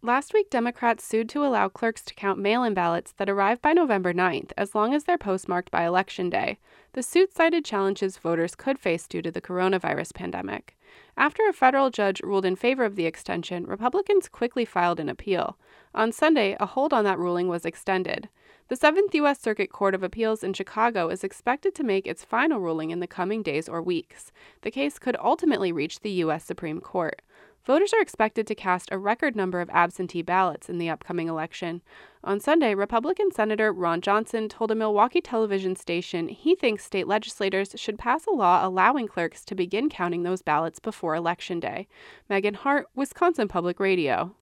Last week, Democrats sued to allow clerks to count mail-in ballots that arrive by November 9th, as long as they're postmarked by Election Day. The suit cited challenges voters could face due to the coronavirus pandemic. After a federal judge ruled in favor of the extension, Republicans quickly filed an appeal. On Sunday, a hold on that ruling was extended. The 7th U.S. Circuit Court of Appeals in Chicago is expected to make its final ruling in the coming days or weeks. The case could ultimately reach the U.S. Supreme Court. Voters are expected to cast a record number of absentee ballots in the upcoming election. On Sunday, Republican Senator Ron Johnson told a Milwaukee television station he thinks state legislators should pass a law allowing clerks to begin counting those ballots before Election Day. Megan Hart, Wisconsin Public Radio.